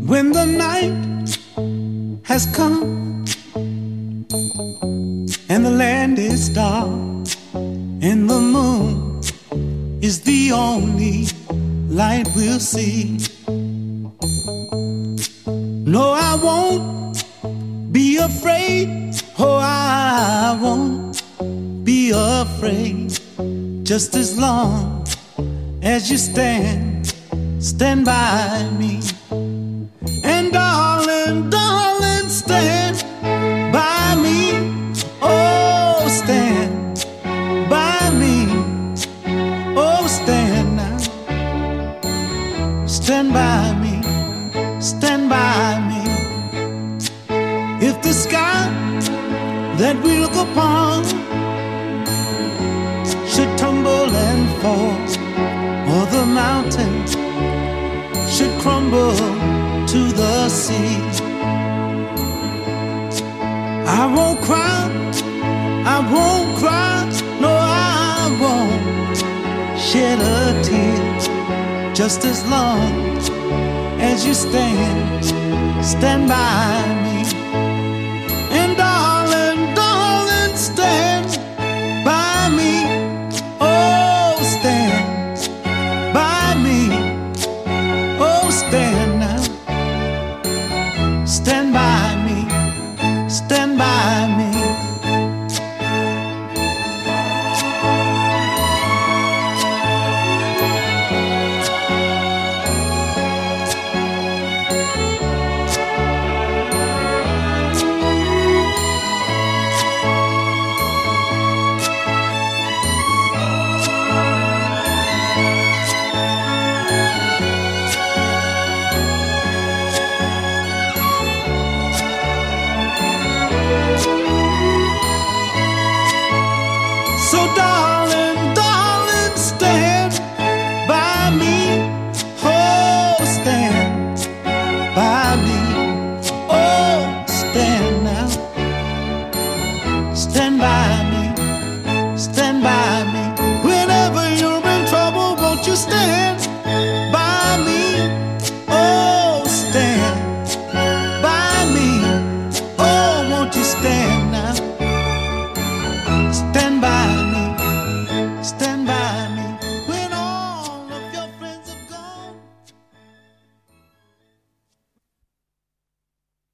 When the night has come and the land is dark and the moon is the only light we'll see. No, I won't be afraid. Oh, I won't be afraid. Just as long as you stand by me. And darling, darling, stand by me. Oh, stand by me. Oh, stand now. Stand by me. Stand by me. If the sky that we look upon should tumble and fall, or the mountains should crumble to the sea, I won't cry, I won't cry, no, I won't shed a tear. Just as long as you stand by me.